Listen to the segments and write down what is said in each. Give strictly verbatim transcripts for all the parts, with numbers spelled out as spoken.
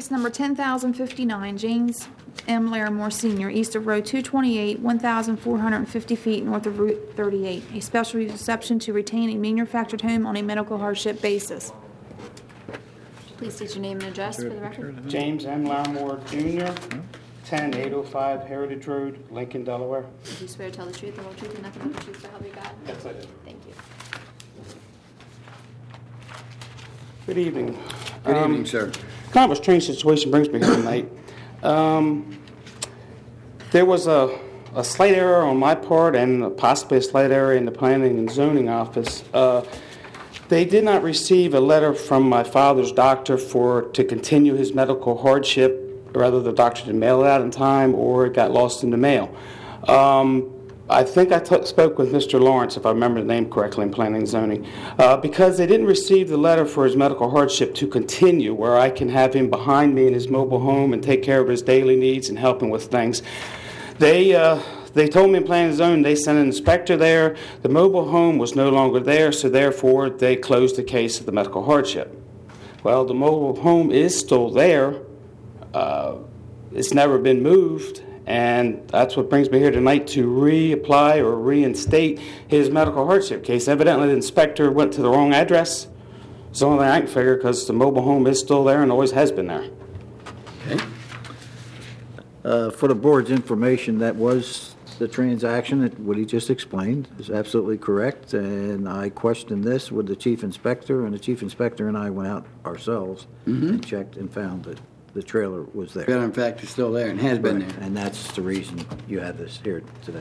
case number ten thousand fifty-nine, James M. Larimore Senior, east of Road two twenty-eight, one thousand four hundred fifty feet north of Route thirty-eight. A special use exception to retain a manufactured home on a medical hardship basis. Please state your name and address for the record. James M. Larimore Junior, ten eight oh five Heritage Road, Lincoln, Delaware. Do you swear to tell the truth, the whole truth, and nothing but the truth, so help you God? Yes, I do. Thank you. Good evening. Good Um, evening, sir. Kind of a strange situation brings me here tonight. Um, there was a, a slight error on my part and possibly a slight error in the planning and zoning office. Uh, they did not receive a letter from my father's doctor for to continue his medical hardship. Rather, the doctor didn't mail it out in time, or it got lost in the mail. Um, I think I t- spoke with Mister Lawrence, if I remember the name correctly, in planning and zoning, uh, because they didn't receive the letter for his medical hardship to continue, where I can have him behind me in his mobile home and take care of his daily needs and help him with things. They uh, they told me in planning and zoning they sent an inspector there. The mobile home was no longer there, so therefore they closed the case of the medical hardship. Well, the mobile home is still there. Uh, it's never been moved. And that's what brings me here tonight to reapply or reinstate his medical hardship case. Evidently, the inspector went to the wrong address. It's the only thing I can figure because the mobile home is still there and always has been there. Okay. Uh, For the board's information, that was the transaction, that what he just explained is absolutely correct. And I questioned this with the chief inspector, and the chief inspector and I went out ourselves and checked and found that the trailer was there. But in fact, it's still there and has been Right. there. And that's the reason you have this here today.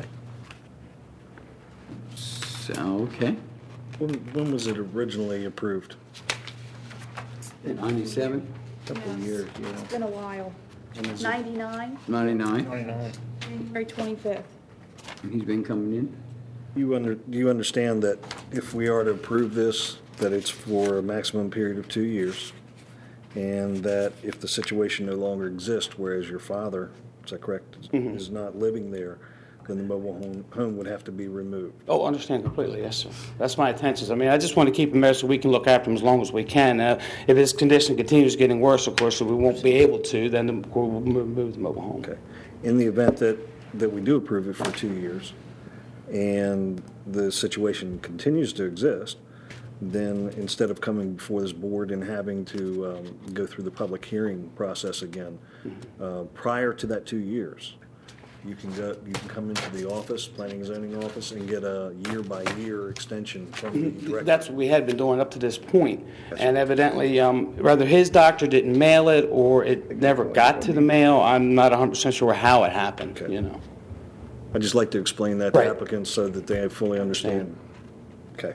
So, okay. When, when was it originally approved? In ninety-seven, Couple of years, yeah. It's been a while. ninety-nine, ninety-nine, January twenty-fifth. and he's been coming in? You under, do you understand that if we are to approve this, that it's for a maximum period of two years? And that if the situation no longer exists, whereas your father, is that correct, Mm-hmm. is not living there, then the mobile home, home would have to be removed. Oh, understand completely, yes, sir. That's my intentions. I mean, I just want to keep him there so we can look after him as long as we can. Uh, if his condition continues getting worse, of course, so we won't be able to, then we'll move the mobile home. Okay. In the event that, that we do approve it for two years, and the situation continues to exist, then instead of coming before this board and having to um, go through the public hearing process again, uh, prior to that two years, you can go, you can come into the office, planning and zoning office, and get a year-by-year extension from the director. That's what we had been doing up to this point. And evidently, um, rather his doctor didn't mail it or it never got to the mail. I'm not one hundred percent sure how it happened, Okay. you know. I'd just like to explain that to Right. applicants so that they fully understand. Okay.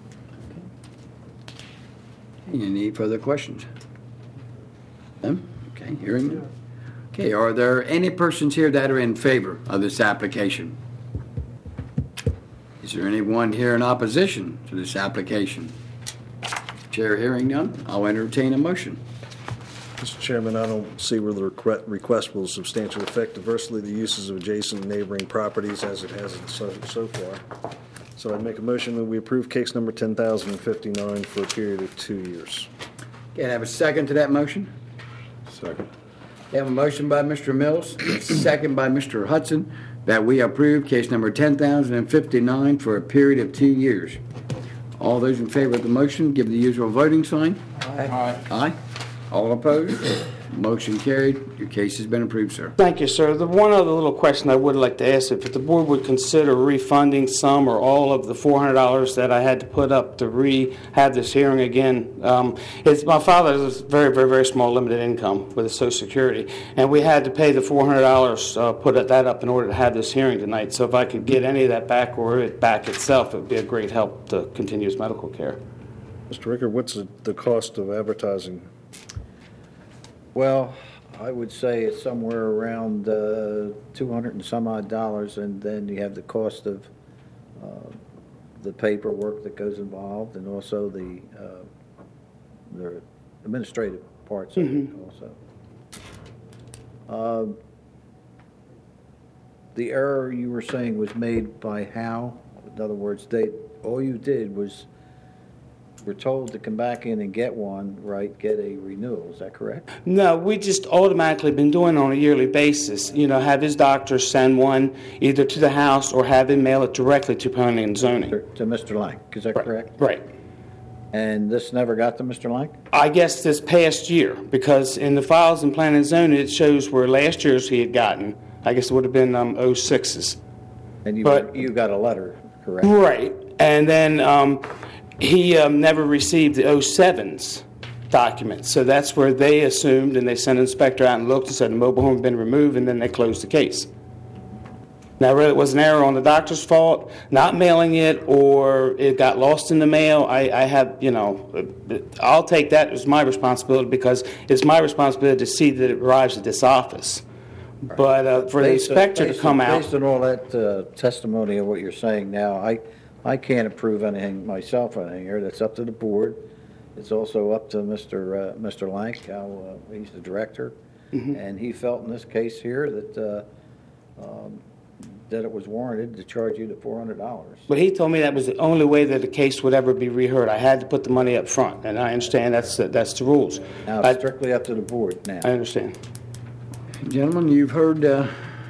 Any further questions? No? Okay, hearing none. Okay, are there any persons here that are in favor of this application? Is there anyone here in opposition to this application? Chair hearing none, I'll entertain a motion. Mister Chairman, I don't see where the requ- request will substantially affect adversely the uses of adjacent neighboring properties as it has so, so far. So I'd make a motion that we approve case number ten thousand fifty-nine for a period of two years. Can I have a second to that motion? Second. We have a motion by Mister Mills, a second by Mister Hudson, that we approve case number ten thousand fifty-nine for a period of two years. All those in favor of the motion, give the usual voting sign. Aye. Aye. All opposed? Motion carried. Your case has been approved, sir. Thank you, sir. The one other little question I would like to ask, if the board would consider refunding some or all of the four hundred dollars that I had to put up to re-have this hearing again. Um, it's, my father has a very, very, very small limited income with his Social Security, and we had to pay the four hundred dollars, uh, put that up in order to have this hearing tonight. So if I could get any of that back or it back itself, it would be a great help to continue his medical care. Mister Ricker, what's the, the cost of advertising? Well, I would say it's somewhere around uh, two hundred and some odd dollars, and then you have the cost of uh, the paperwork that goes involved, and also the uh, the administrative parts of it also. Um, The error you were saying was made by how? In other words, they, all you did was were told to come back in and get one, right, get a renewal, is that correct? No, we just automatically been doing it on a yearly basis. You know, have his doctor send one either to the house or have him mail it directly to planning and zoning. To Mister Lang, is that correct? Right. And this never got to Mister Lang? I guess this past year, because in the files in planning and zoning, it shows where last year's he had gotten. I guess it would have been um, oh sixes. And you, But- you got a letter, correct? Right. And then um, he um, never received the oh sevens documents. So that's where they assumed, and they sent an inspector out and looked and said the mobile home had been removed, and then they closed the case. Now, really, it was an error on the doctor's fault, not mailing it, or it got lost in the mail. I, I have, you know, I'll take that as my responsibility because it's my responsibility to see that it arrives at this office. But uh, for the Based on- inspector to based come on- out, Based on all that uh, testimony of what you're saying now, I, I can't approve anything myself on here. That's up to the board. It's also up to Mister Uh, Mister Lank, how, uh, he's the director. Mm-hmm. And he felt in this case here that, uh, um, that it was warranted to charge you the four hundred dollars. but he told me that was the only way that the case would ever be reheard. I had to put the money up front, and I understand that's the, that's the rules. Now, I, it's strictly up to the board now. I understand. Gentlemen, you've heard, uh,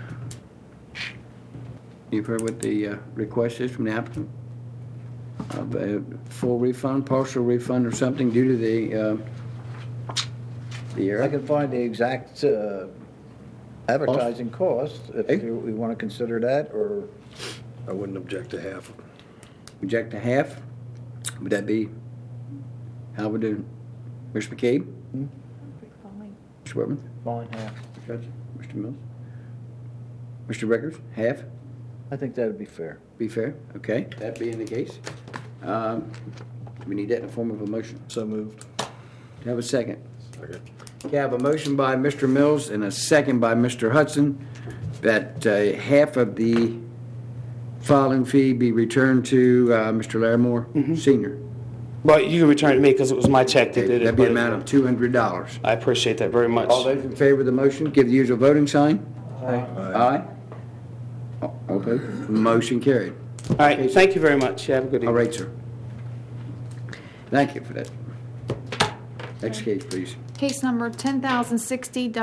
you've heard what the uh, request is from the applicant of a full refund, partial refund, or something due to the, uh, the I error. can find the exact uh, advertising cost, if Hey. you- we want to consider that, or I wouldn't object to half. Reject a half. Would that be, how would it, Mister McCabe? Mister Whitman? fine half. Judge, Mister Mills? Mister Rickers, half? I think that'd be fair. Be fair? Okay, that being the case, um, we need that in the form of a motion. So moved. Do you have a second? Okay, I have a motion by Mister Mills and a second by Mister Hudson that uh, half of the filing fee be returned to uh, Mister Larimore Senior. But you can return it to me because it was my check that did it. That'd be but- an amount of two hundred dollars. I appreciate that very much. All those in favor of the motion, give the usual voting sign. Aye. Aye. All opposed? Motion carried. All right, thank you very much. Have a good evening. All right, sir. Thank you for that. Next case, please. Case number ten thousand sixty